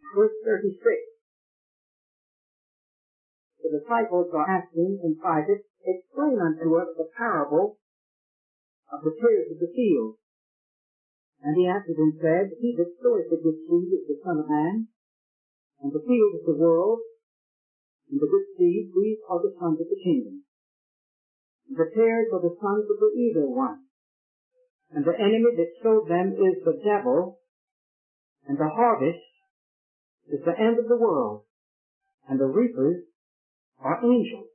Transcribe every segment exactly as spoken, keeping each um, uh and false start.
verse thirty-six. The disciples are asking in private, explain unto us the parable of the tares of the field. And he answered and said, he that soweth the good seed is the Son of Man, and the field is the world, and the good seed, these are the sons of the kingdom. And the tares are the sons of the evil one, and the enemy that sowed them is the devil, and the harvest is the end of the world, and the reapers are angels.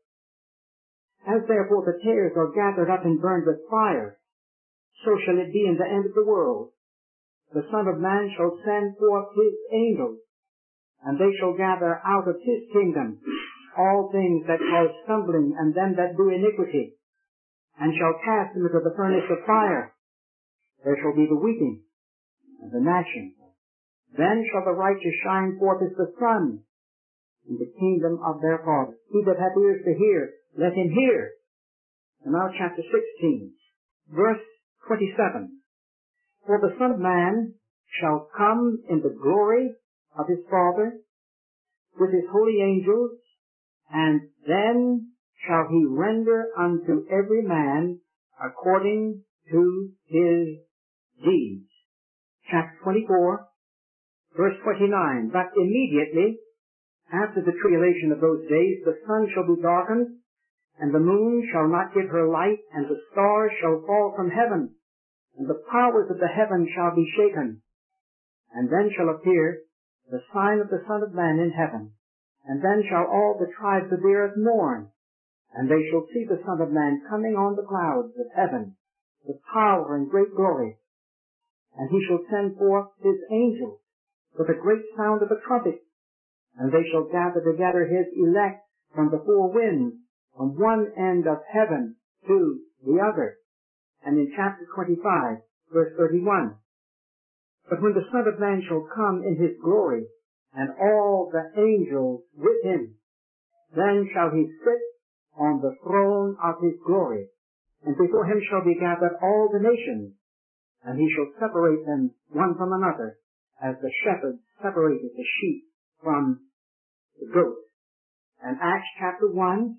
As therefore the tares are gathered up and burned with fire, so shall it be in the end of the world. The Son of Man shall send forth his angels, and they shall gather out of his kingdom all things that cause stumbling and them that do iniquity, and shall cast them into the furnace of fire. There shall be the weeping and the gnashing. Then shall the righteous shine forth as the sun in the kingdom of their Father. He that hath ears to hear, let him hear. And now chapter sixteen, verse twenty-seven. For the Son of Man shall come in the glory of his Father with his holy angels, and then shall he render unto every man according to his deeds. Chapter twenty-four, verse twenty-nine. But immediately after the tribulation of those days, the sun shall be darkened, and the moon shall not give her light, and the stars shall fall from heaven, and the powers of the heaven shall be shaken. And then shall appear the sign of the Son of Man in heaven. And then shall all the tribes of the earth mourn, and they shall see the Son of Man coming on the clouds of heaven with power and great glory. And he shall send forth his angels with a great sound of a trumpet, and they shall gather together his elect from the four winds, from one end of heaven to the other. And in chapter twenty-five, verse thirty-one, but when the Son of Man shall come in his glory, and all the angels with him, then shall he sit on the throne of his glory, and before him shall be gathered all the nations, and he shall separate them one from another, as the shepherd separated the sheep from the goats. And Acts chapter one,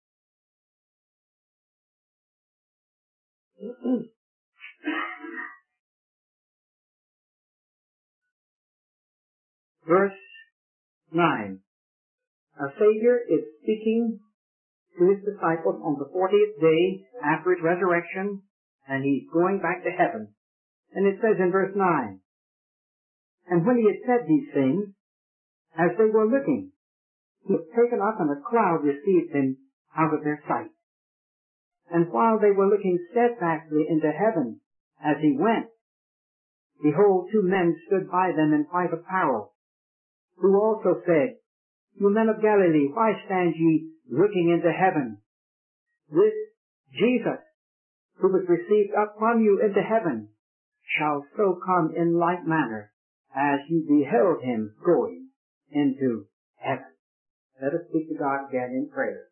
verse nine. Our Savior is speaking to his disciples on the fortieth day after his resurrection, and he's going back to heaven. And it says in verse nine, and when he had said these things, as they were looking, he was taken up, and a cloud received him out of their sight. And while they were looking steadfastly into heaven as he went, behold, two men stood by them in white apparel, who also said, you men of Galilee, why stand ye looking into heaven? This Jesus, who was received up from you into heaven, shall so come in like manner as you beheld him going into heaven. Let us speak to God again in prayer.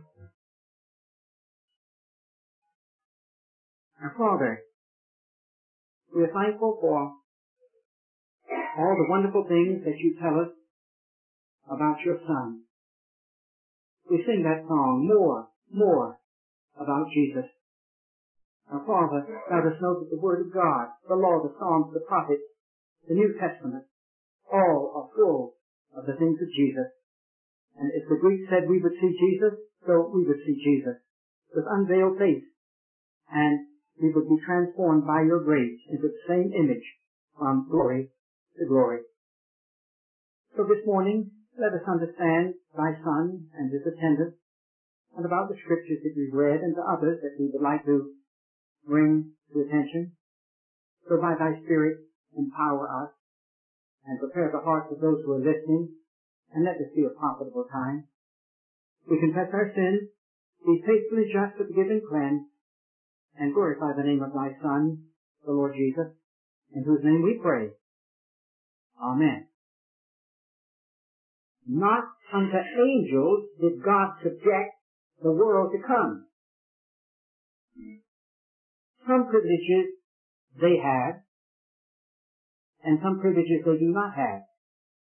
Our Father, we are thankful for all the wonderful things that you tell us about your Son. We sing that song, more, more about Jesus. Our Father, let us know that the Word of God, the law, the Psalms, the prophets, the New Testament, all are full of the things of Jesus. And if the Greeks said we would see Jesus, so we would see Jesus with unveiled face, and we would be transformed by your grace into the same image from glory to glory. So this morning, let us understand thy Son and his attendants, and about the scriptures that we've read and the others that we would like to bring to attention. So by thy Spirit, empower us and prepare the hearts of those who are listening, and let this be a profitable time. We confess our sins, be faithfully just to forgive and cleanse, and glorify the name of thy Son, the Lord Jesus, in whose name we pray. Amen. Not unto angels did God subject the world to come. Some privileges they have, and some privileges they do not have.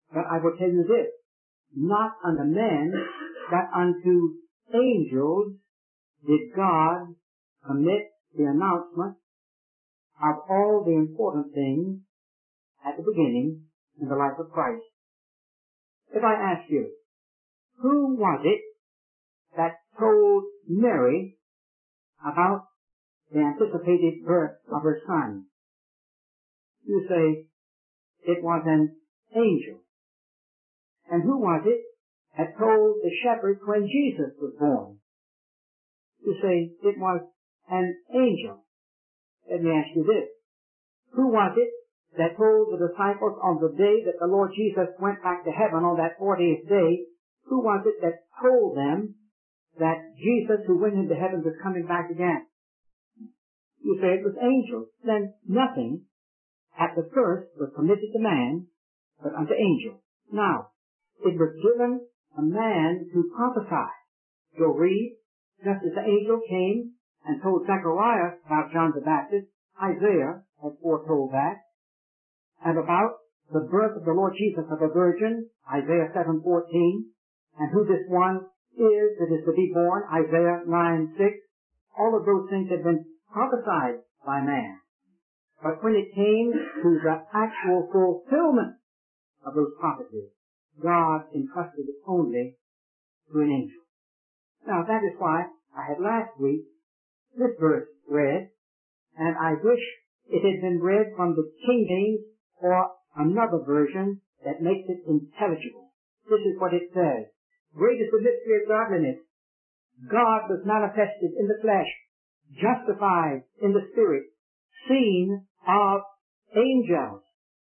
But I will tell you this, not unto men, but unto angels did God commit the announcement of all the important things at the beginning in the life of Christ. If I ask you, who was it that told Mary about the anticipated birth of her son? You say, it was an angel. And who was it that told the shepherds when Jesus was born? You say, it was an angel. Let me ask you this. Who was it that told the disciples on the day that the Lord Jesus went back to heaven on that fortieth day? Who was it that told them that Jesus who went into heaven was coming back again? You say it was angels. Then nothing at the first was permitted to man, but unto angels. Now, it was given a man to prophesy. You'll read, just as the angel came and told Zechariah about John the Baptist, Isaiah had foretold that, and about the birth of the Lord Jesus of a virgin, Isaiah seven fourteen, and who this one is that is to be born, Isaiah nine six. All of those things had been prophesied by man. But when it came to the actual fulfillment of those prophecies, God entrusted it only to an angel. Now that is why I had last week this verse read, and I wish it had been read from the King James or another version that makes it intelligible. This is what it says. Great is the mystery of godliness. God was manifested in the flesh, justified in the spirit, seen of angels.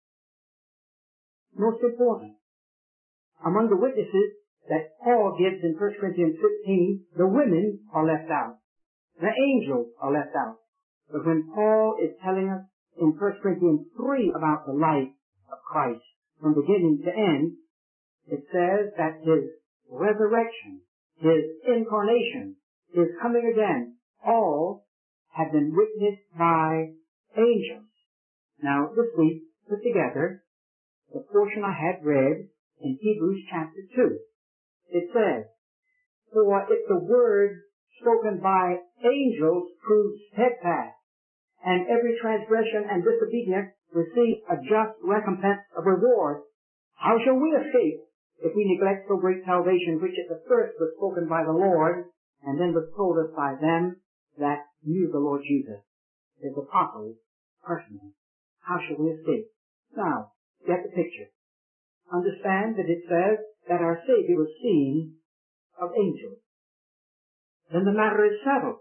Most important, among the witnesses that Paul gives in First Corinthians fifteen, the women are left out. The angels are left out. But when Paul is telling us in First Corinthians three about the life of Christ from beginning to end, it says that his resurrection, his incarnation, his coming again, all have been witnessed by angels. Now, this week, put together the portion I had read in Hebrews chapter two. It says, for if the word spoken by angels proves steadfast, and every transgression and disobedience receive a just recompense of reward, how shall we escape if we neglect so great salvation, which at the first was spoken by the Lord, and then was told us by them that knew the Lord Jesus, his apostles, personally? How shall we escape? Now, get the picture. Understand that it says that our Savior was seen of angels. Then the matter is settled.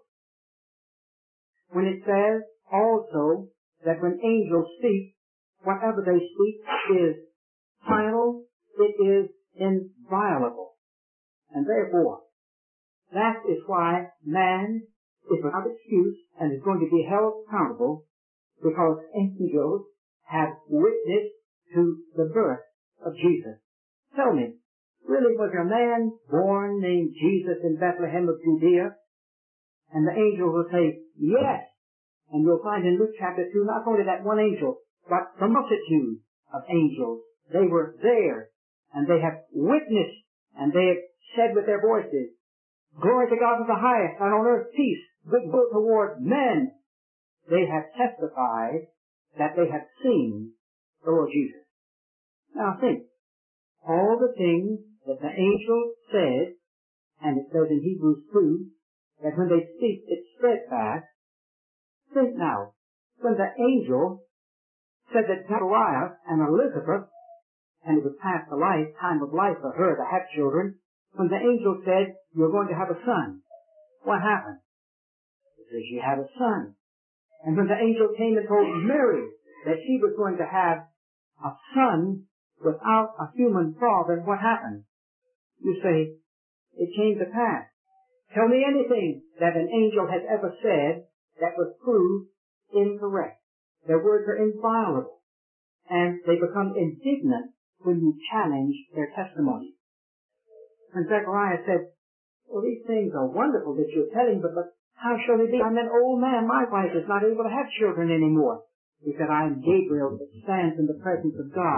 When it says also that when angels speak, whatever they speak is final, it is inviolable. And therefore, that is why man is without excuse and is going to be held accountable, because angels have witnessed to the birth of Jesus. Tell me, really was there a man born named Jesus in Bethlehem of Judea? And the angel will say, yes. And you'll find in Luke chapter two, not only that one angel, but the multitude of angels. They were there, and they have witnessed, and they have said with their voices, glory to God in the highest, and on earth peace, goodwill toward men. They have testified that they have seen the Lord Jesus. Now think, all the things that the angel said, and it says in Hebrews two, that when they speak, it's steadfast. Think now, when the angel said that Zechariah and Elizabeth, and it was past the life, time of life for her to have children, when the angel said, you're going to have a son, what happened? It says you had a son. And when the angel came and told Mary that she was going to have a son without a human father, what happened? You say, it came to pass. Tell me anything that an angel has ever said that was proved incorrect. Their words are inviolable, and they become indignant when you challenge their testimony. When Zechariah said, well, these things are wonderful that you're telling, but, but how shall it be? I'm an old man. My wife is not able to have children anymore. He said, I am Gabriel that stands in the presence of God,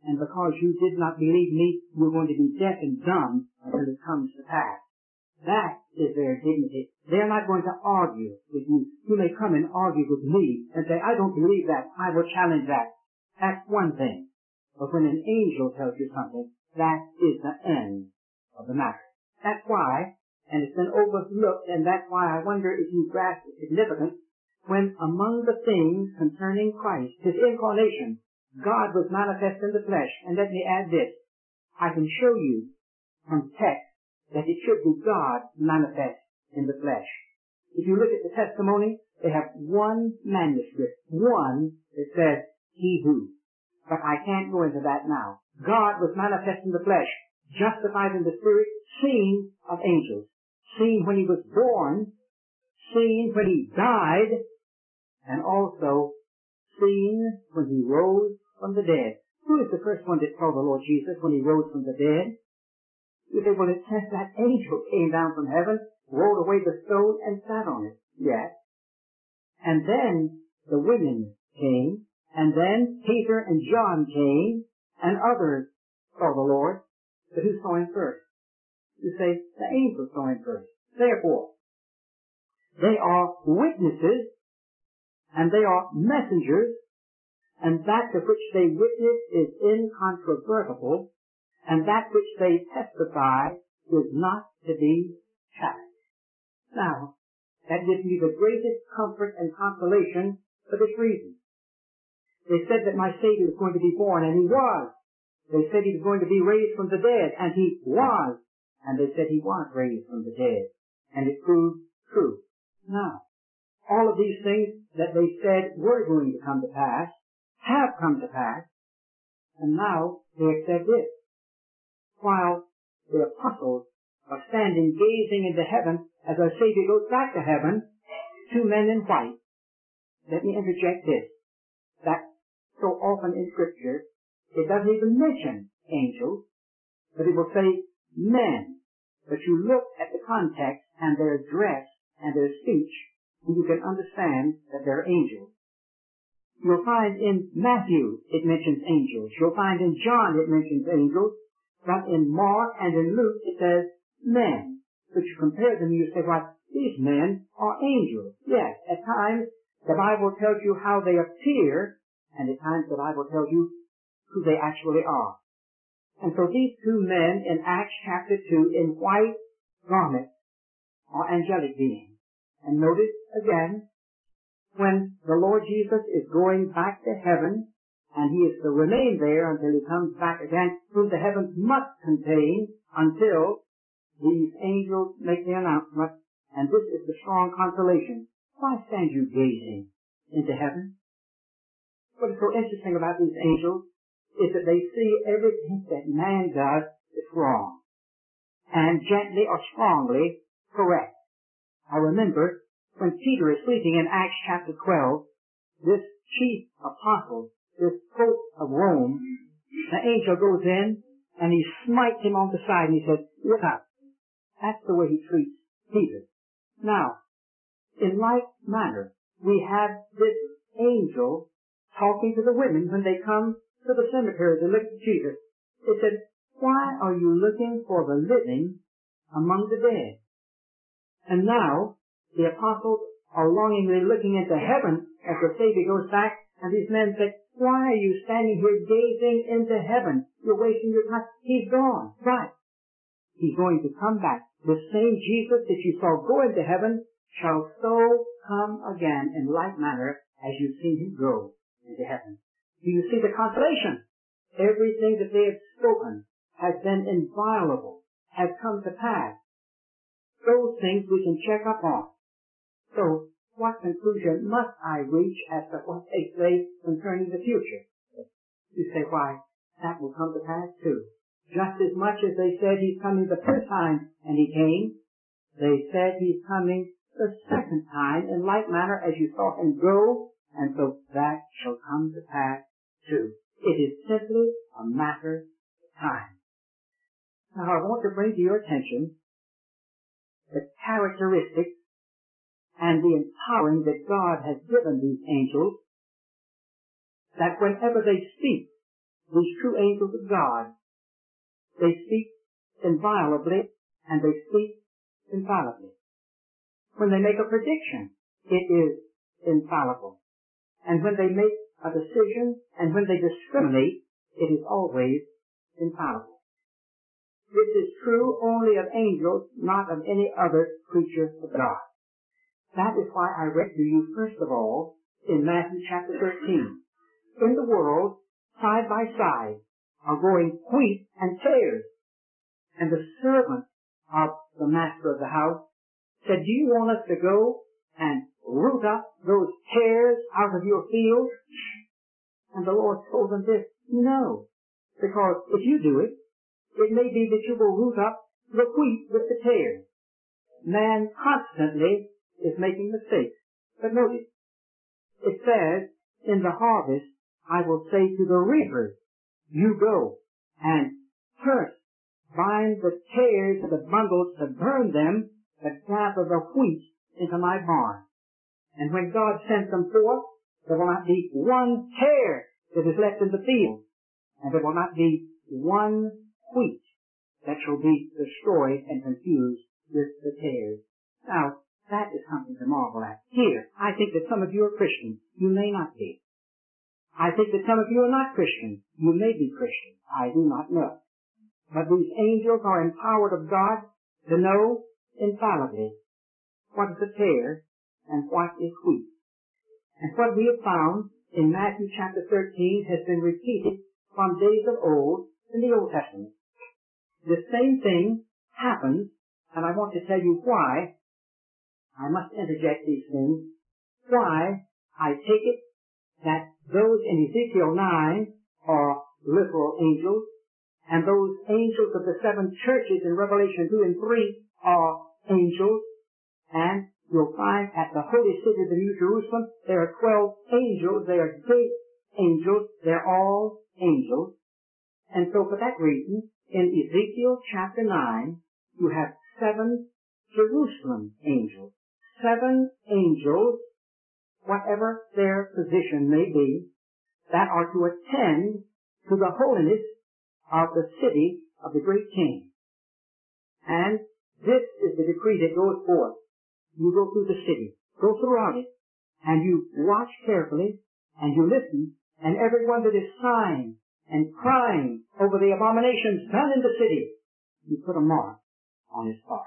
and because you did not believe me, you're going to be deaf and dumb until it comes to pass. That is their dignity. They're not going to argue with you. You may come and argue with me and say, I don't believe that. I will challenge that. That's one thing. But when an angel tells you something, that is the end of the matter. That's why, and it's been overlooked, and that's why I wonder if you grasp the significance, when among the things concerning Christ, His incarnation, God was manifest in the flesh. And let me add this. I can show you from text that it should be God manifest in the flesh. If you look at the testimony, they have one manuscript, one that says, He who. But I can't go into that now. God was manifest in the flesh, justified in the Spirit, seen of angels, seen when He was born, seen when He died, and also seen when He rose from the dead. Who is the first one that saw the Lord Jesus when He rose from the dead? You say, well, it says that angel came down from heaven, rolled away the stone, and sat on it. Yes. And then the women came, and then Peter and John came, and others saw the Lord. But who saw Him first? You say, the angel saw Him first. Therefore, they are witnesses, and they are messengers, and that of which they witness is incontrovertible, and that which they testify is not to be challenged. Now, that gives me the greatest comfort and consolation for this reason. They said that my Savior was going to be born, and He was. They said He was going to be raised from the dead, and He was. And they said He was raised from the dead, and it proved true. Now, all of these things that they said were going to come to pass have come to pass, and now they accept this. While the apostles are standing gazing into heaven as our Savior goes back to heaven, two men in white. Let me interject this. That so often in Scripture, it doesn't even mention angels, but it will say men. But you look at the context and their dress and their speech, and you can understand that they're angels. You'll find in Matthew it mentions angels. You'll find in John it mentions angels. But in Mark and in Luke it says men. But you compare them, you say, well, these men are angels. Yes, at times the Bible tells you how they appear, and at times the Bible tells you who they actually are. And so these two men in Acts chapter two in white garments are angelic beings. And notice again, when the Lord Jesus is going back to heaven, and He is to remain there until He comes back again, whom the heavens must contain until these angels make the announcement. And this is the strong consolation. Why stand you gazing into heaven? What is so interesting about these angels is that they see everything that man does is wrong, and gently or strongly correct. I remember when Peter is sleeping in Acts chapter twelve, this chief apostle, this Pope of Rome, the angel goes in and he smites him on the side and he says, look up. That's the way he treats Peter. Now, in like manner, we have this angel talking to the women when they come to the cemetery to look at Jesus. It said, why are you looking for the living among the dead? And now, the apostles are longingly looking into heaven as the Savior goes back, and these men say, why are you standing here gazing into heaven? You're wasting your time. He's gone. Right. He's going to come back. The same Jesus that you saw go into heaven shall so come again in like manner as you've seen Him go into heaven. Do you see the consolation? Everything that they have spoken has been inviolable, has come to pass. Those things we can check up on. So, what conclusion must I reach as to what they say concerning the future? You say, why, that will come to pass too. Just as much as they said He's coming the first time and He came, they said He's coming the second time in like manner as you saw Him go, and so that shall come to pass too. It is simply a matter of time. Now I want to bring to your attention the characteristics and the empowering that God has given these angels, that whenever they speak, these true angels of God, they speak inviolably and they speak infallibly. When they make a prediction, it is infallible. And when they make a decision and when they discriminate, it is always infallible. This is true only of angels, not of any other creature of God. That is why I read to you, first of all, in Matthew chapter thirteen. In the world, side by side, are growing wheat and tares. And the servant of the master of the house said, do you want us to go and root up those tares out of your field? And the Lord told them this, no, because if you do it, it may be that you will root up the wheat with the tares. Man constantly is making mistakes. But notice, it says, in the harvest, I will say to the reapers, you go and first bind the tares to the bundles to burn them, but gather the wheat into my barn. And when God sends them forth, there will not be one tare that is left in the field, and there will not be one wheat that shall be destroyed and confused with the tares. Now, that is something to marvel at. Here, I think that some of you are Christians. You may not be. I think that some of you are not Christians. You may be Christians. I do not know. But these angels are empowered of God to know infallibly what is a tare and what is wheat. And what we have found in Matthew chapter thirteen has been repeated from days of old in the Old Testament. The same thing happens, and I want to tell you why. I must interject these things. Why I take it that those in Ezekiel nine are literal angels, and those angels of the seven churches in Revelation two and three are angels, and you'll find at the holy city of the New Jerusalem there are twelve angels. They are great angels. They're all angels. And so for that reason, in Ezekiel chapter nine, you have seven Jerusalem angels. Seven angels, whatever their position may be, that are to attend to the holiness of the city of the great king. And this is the decree that goes forth. You go through the city, go throughout it, and you watch carefully, and you listen, and everyone that is sighing and crying over the abominations done in the city, you put a mark on his forehead.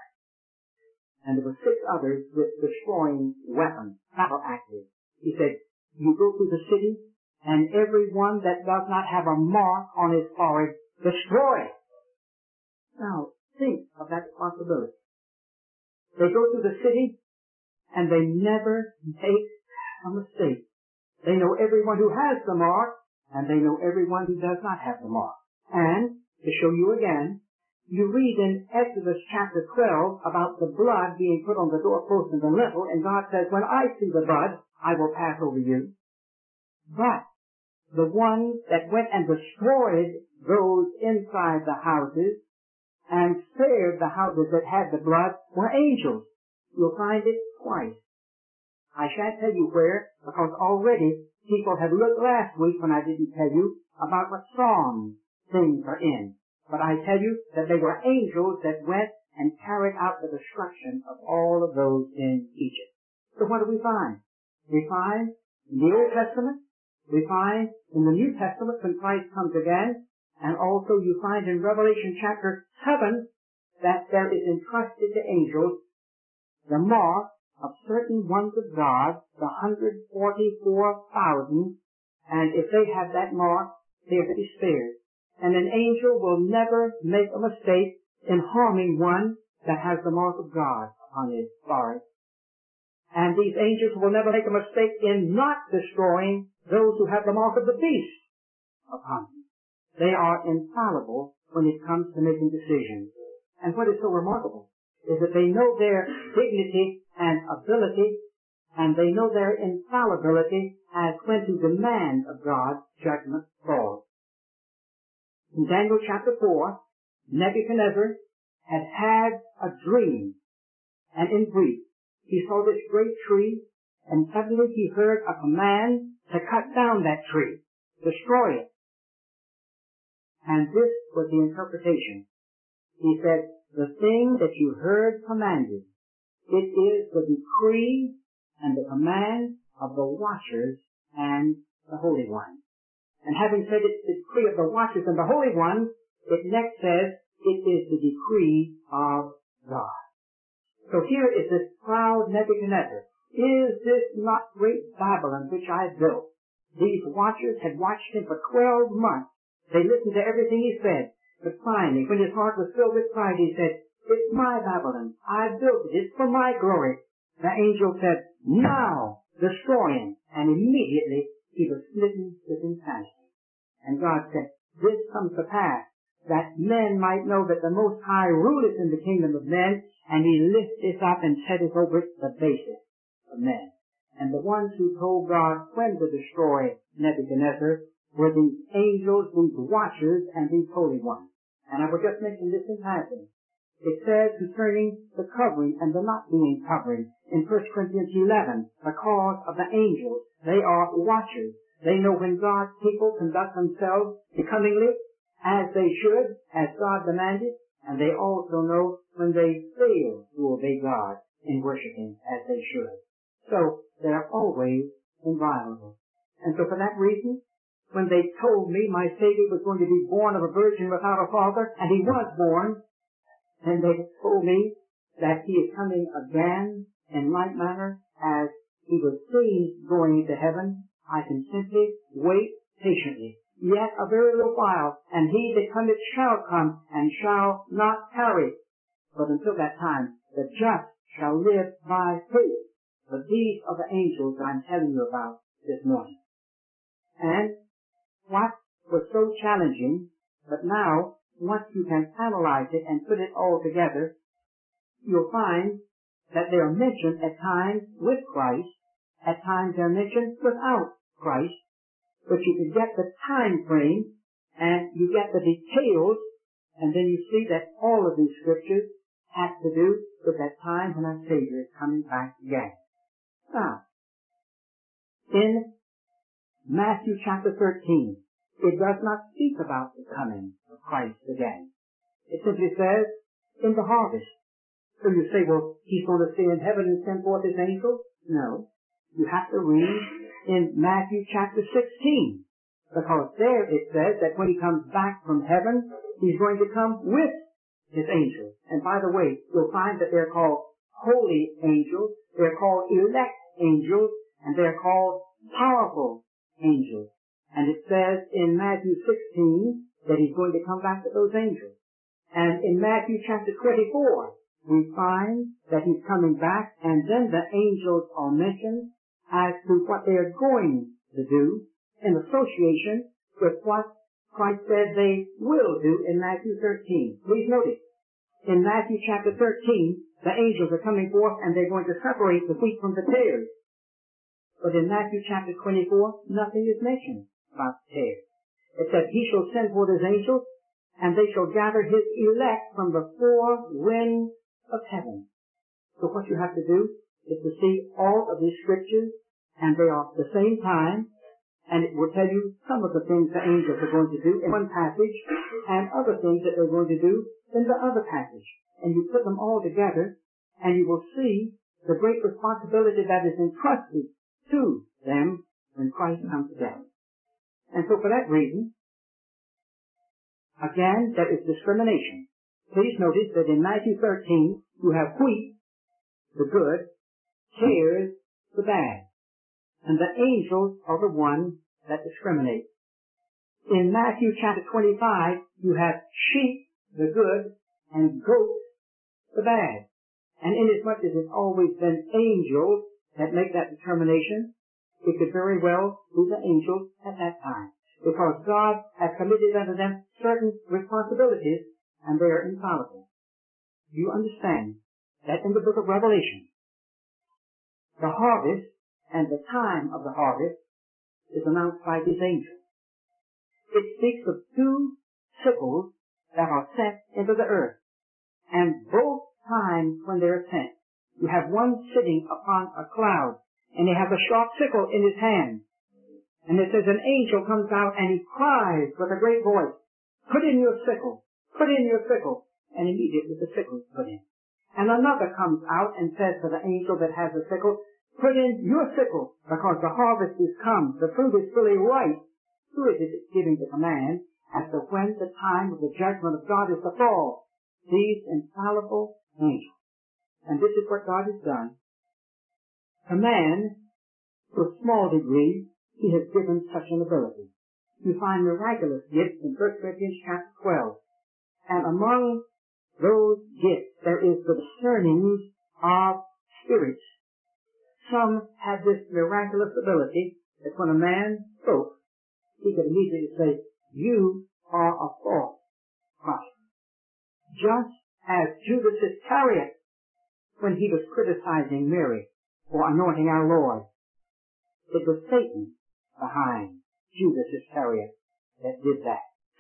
And there were six others with destroying weapons, battle axes. He said, you go through the city, and everyone that does not have a mark on his forehead, destroy. Now, think of that possibility. They go through the city, and they never make a mistake. They know everyone who has the mark, and they know everyone who does not have the mark. And, to show you again, you read in Exodus chapter twelve about the blood being put on the doorpost and the lintel, and God says, when I see the blood, I will pass over you. But the ones that went and destroyed those inside the houses and spared the houses that had the blood were angels. You'll find it twice. I shan't tell you where, because already people have looked last week when I didn't tell you about what Psalms things are in. But I tell you that they were angels that went and carried out the destruction of all of those in Egypt. So what do we find? We find in the Old Testament, we find in the New Testament when Christ comes again, and also you find in Revelation chapter seven that there is entrusted to angels the mark of certain ones of God, the one hundred forty-four thousand, and if they have that mark, they are to be spared. And an angel will never make a mistake in harming one that has the mark of God upon his forehead. And these angels will never make a mistake in not destroying those who have the mark of the beast upon them. They are infallible when it comes to making decisions. And what is so remarkable is that they know their dignity and ability, and they know their infallibility as when to demand of God judgment falls. In Daniel chapter four, Nebuchadnezzar had had a dream, and in brief, he saw this great tree, and suddenly he heard a command to cut down that tree, destroy it. And this was the interpretation. He said, the thing that you heard commanded, it is the decree and the command of the watchers and the Holy One. And having said it's the decree of the watchers and the Holy One, it next says it is the decree of God. So here is this proud Nebuchadnezzar. Is this not great Babylon which I built? These watchers had watched him for twelve months. They listened to everything he said. But finally, when his heart was filled with pride, he said, it's my Babylon. I built it. It's for my glory. The angel said, now destroy him. And immediately he was smitten with insanity. And God said, this comes to pass, that men might know that the Most High ruleth in the kingdom of men, and he lifteth up and setteth over it the basis of men. And the ones who told God when to destroy Nebuchadnezzar were these angels, these watchers, and these holy ones. And I will just mention this in passing. It says concerning the covering and the not being covering in First Corinthians eleven, because of the angels, they are watchers. They know when God's people conduct themselves becomingly as they should, as God demanded, and they also know when they fail to obey God in worshiping as they should. So they're always inviolable. And so for that reason, when they told me my Savior was going to be born of a virgin without a father, and he was born, and they told me that he is coming again in like manner as he was seen going into heaven, I can simply wait patiently. Yet a very little while, and he that cometh shall come, and shall not tarry. But until that time, the just shall live by faith. But these are the angels that I'm telling you about this morning. And what was so challenging, but now, once you can analyze it and put it all together, you'll find that they are mentioned at times with Christ, at times they're mentioned without Christ, but you can get the time frame, and you get the details, and then you see that all of these scriptures have to do with that time when our Savior is coming back again. Now, in Matthew chapter thirteen, it does not speak about the coming of Christ again. It simply says, in the harvest. So you say, well, he's going to stay in heaven and send forth his angels? No. You have to read in Matthew chapter sixteen, because there it says that when he comes back from heaven, he's going to come with his angels. And by the way, you'll find that they're called holy angels, they're called elect angels, and they're called powerful angels. And it says in Matthew sixteen that he's going to come back with those angels. And in Matthew chapter twenty-four, we find that he's coming back, and then the angels are mentioned as to what they are going to do in association with what Christ said they will do in Matthew thirteen. Please notice, in Matthew chapter thirteen, the angels are coming forth and they're going to separate the wheat from the tares. But in Matthew chapter twenty-four, nothing is mentioned about the tares. It says, he shall send forth his angels, and they shall gather his elect from the four winds of heaven. So what you have to do is to see all of these scriptures, and they are at the same time, and it will tell you some of the things the angels are going to do in one passage, and other things that they're going to do in the other passage. And you put them all together, and you will see the great responsibility that is entrusted to them when Christ comes again. And so for that reason, again, there is discrimination. Please notice that in Matthew thirteen, you have wheat, the good, tares, the bad. And the angels are the ones that discriminate. In Matthew chapter twenty-five, you have sheep, the good, and goats, the bad. And inasmuch as it's always been angels that make that determination, it could very well be the angels at that time. Because God has committed unto them certain responsibilities, and they are infallible. You understand that in the book of Revelation, the harvest and the time of the harvest is announced by these angels. It speaks of two sickles that are sent into the earth. And both times when they are sent, you have one sitting upon a cloud, and he has a sharp sickle in his hand. And it says an angel comes out and he cries with a great voice, put in your sickle, put in your sickle. And immediately the sickle is put in. And another comes out and says to the angel that has the sickle, put in your sickle, because the harvest is come, the fruit is fully ripe. Who is it giving the command as to when the time of the judgment of God is to fall? These infallible angels. And this is what God has done. To man, to a small degree, he has given such an ability. You find miraculous gifts in First Corinthians chapter twelve. And among those gifts, there is the discerning of spirits. Some had this miraculous ability that when a man spoke, he could immediately say, you are a false prophet. Just as Judas Iscariot, when he was criticizing Mary for anointing our Lord, it was Satan behind Judas Iscariot that did that.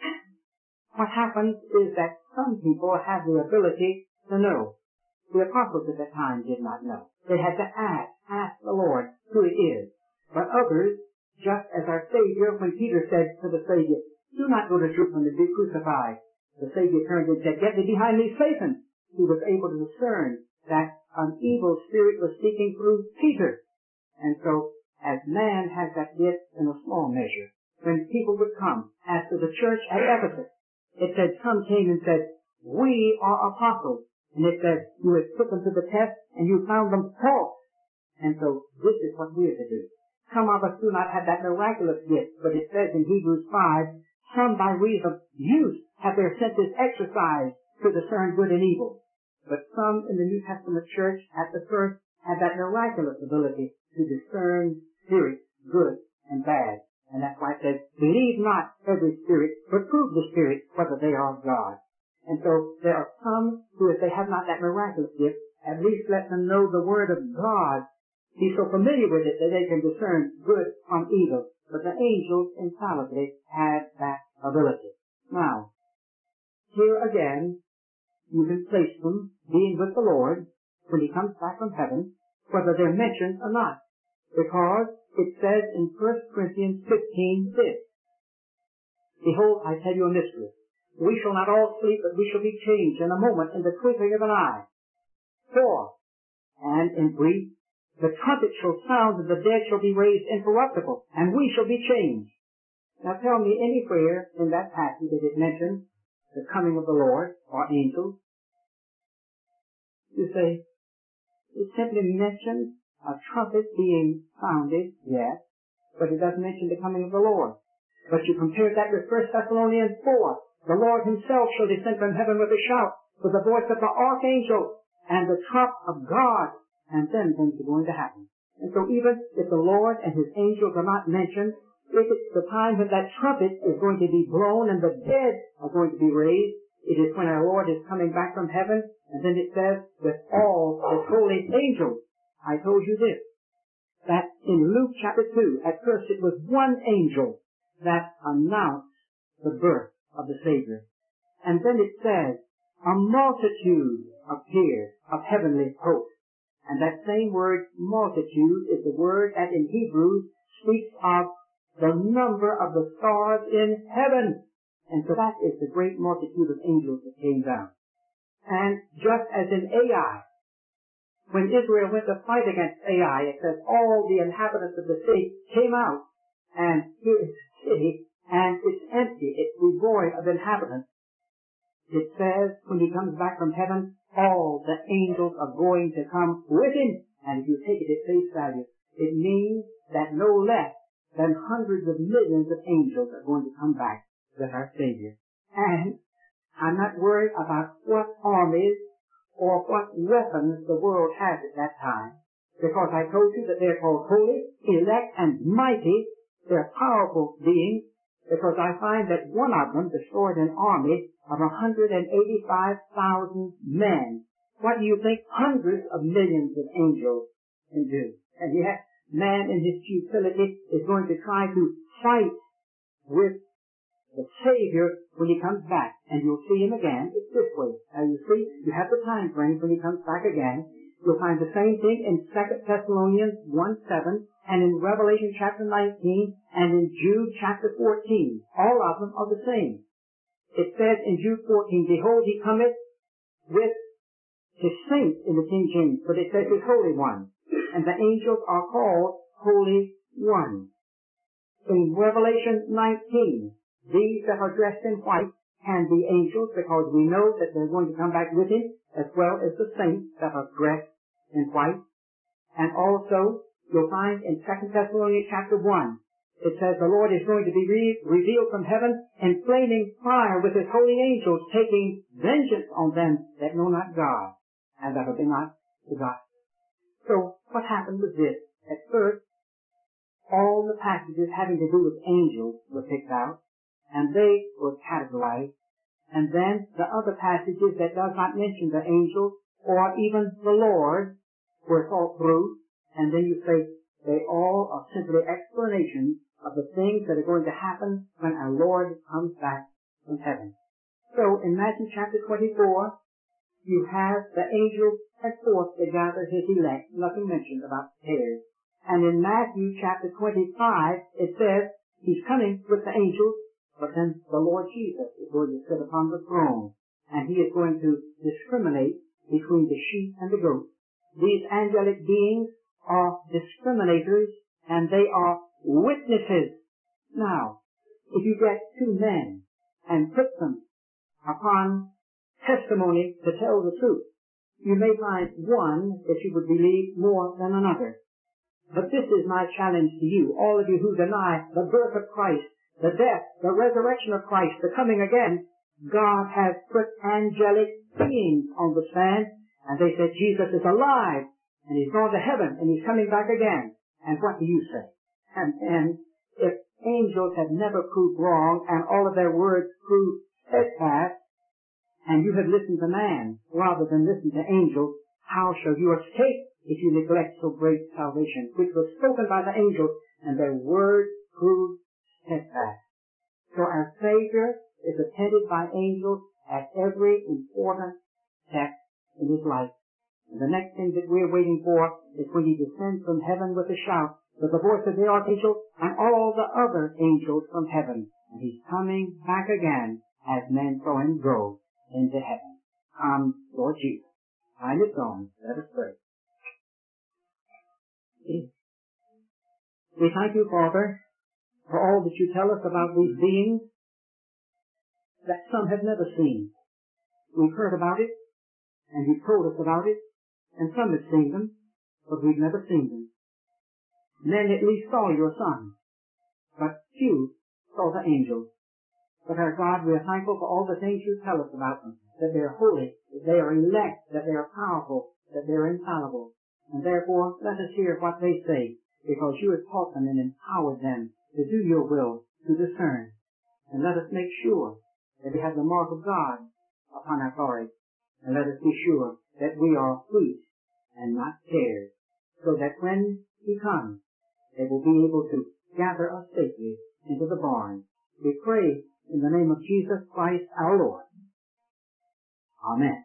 What happens is that some people have the ability to know. The apostles at that time did not know. They had to ask, ask the Lord who it is. But others, just as our Savior, when Peter said to the Savior, do not go to Jerusalem and be crucified, the Savior turned and said, get thee behind me, Satan. He was able to discern that an evil spirit was speaking through Peter. And so, as man has that gift in a small measure, when people would come, as to the church at Ephesus, it said some came and said, we are apostles. And it said, you have put them to the test and you found them false. And so this is what we are to do. Some of us do not have that miraculous gift, but it says in Hebrews five, some by reason of use have their senses exercised to discern good and evil. But some in the New Testament church at the first had that miraculous ability to discern spirits, good and bad. And that's why it says, believe not every spirit, but prove the spirits whether they are of God. And so there are some who, if they have not that miraculous gift, at least let them know the Word of God. Be so familiar with it that they can discern good from evil. But the angels infallibly have that ability. Now, here again, you can place them being with the Lord when He comes back from heaven, whether they're mentioned or not. Because it says in First Corinthians fifteen this, behold, I tell you a mystery. We shall not all sleep, but we shall be changed in a moment, in the twinkling of an eye. For, and in brief, the trumpet shall sound, and the dead shall be raised incorruptible, and we shall be changed. Now tell me anywhere in that passage that it mentions the coming of the Lord or angels. You say, it simply mentions a trumpet being sounded, yes, but it doesn't mention the coming of the Lord. But you compare that with First Thessalonians four. The Lord Himself shall descend from heaven with a shout, with the voice of the archangel, and the trump of God. And then things are going to happen. And so even if the Lord and His angels are not mentioned, if it's the time when that trumpet is going to be blown and the dead are going to be raised, it is when our Lord is coming back from heaven. And then it says, with all His holy angels. I told you this, that in Luke chapter two, at first it was one angel that announced the birth of the Savior. And then it says, a multitude appeared of heavenly hosts. And that same word, multitude, is the word that in Hebrews speaks of the number of the stars in heaven. And so that is the great multitude of angels that came down. And just as in Ai, when Israel went to fight against Ai, it says all the inhabitants of the city came out, and here is the city, and it's empty, it's devoid of inhabitants. It says, when He comes back from heaven, all the angels are going to come with Him. And if you take it at face value, it means that no less than hundreds of millions of angels are going to come back with our Savior. And I'm not worried about what armies or what weapons the world has at that time, because I told you that they're called holy, elect, and mighty. They're powerful beings, because I find that one of them destroyed an army of one hundred eighty-five thousand men. What do you think hundreds of millions of angels can do? And yet, man in his futility is going to try to fight with the Savior when He comes back. And you'll see Him again. It's this way. Now you see, you have the time frame when He comes back again. You'll find the same thing in Second Thessalonians one seven, and in Revelation chapter nineteen, and in Jude chapter fourteen. All of them are the same. it says in Jude fourteen, behold, he cometh with his saints in the King James, but it says his holy one. And the angels are called holy ones. In Revelation nineteen, these that are dressed in white can be angels, because we know that they're going to come back with him, as well as the saints that are dressed in white. And also, you'll find in Second Thessalonians chapter one, it says the Lord is going to be re- revealed from heaven in flaming fire with his holy angels, taking vengeance on them that know not God, and that have been not the gospel. So, what happened was this. At first, all the passages having to do with angels were picked out, and they were categorized. And then the other passages that does not mention the angels or even the Lord were thought through, and then you say they all are simply explanations of the things that are going to happen when our Lord comes back from heaven. So in Matthew chapter twenty-four, you have the angels henceforth to gather his elect, nothing mentioned about tares. And in Matthew chapter twenty-five, it says he's coming with the angels, but then the Lord Jesus is going to sit upon the throne, and he is going to discriminate between the sheep and the goats. These angelic beings are discriminators, and they are witnesses. Now, if you get two men and put them upon testimony to tell the truth, you may find one that you would believe more than another. But this is my challenge to you, all of you who deny the birth of Christ, the death, the resurrection of Christ, the coming again. God has put angelic beings on the stand, and they said Jesus is alive, and he's gone to heaven, and he's coming back again. And what do you say? And, and if angels have never proved wrong, and all of their words prove steadfast, and you have listened to man rather than listen to angels, how shall you escape if you neglect so great salvation, which was spoken by the angels, and their words proved steadfast? So our Savior is attended by angels at every important step in his life. And the next thing that we're waiting for is when he descends from heaven with a shout, with the voice of the archangel and all the other angels from heaven. And he's coming back again as men saw him go into heaven. Come, Lord Jesus. Time is gone. Let us pray. We thank you, Father, for all that you tell us about these beings that some have never seen. We've heard about it, and you've told us about it, and some have seen them, but we've never seen them. Men at least saw your Son, but few saw the angels. But our God, we are thankful for all the things you tell us about them, that they are holy, that they are elect, that they are powerful, that they are infallible. And therefore, let us hear what they say, because you have taught them and empowered them to do your will, to discern. And let us make sure that we have the mark of God upon our forehead. And let us be sure that we are wheat and not tares, so that when he comes, they will be able to gather us safely into the barn. We pray in the name of Jesus Christ our Lord. Amen.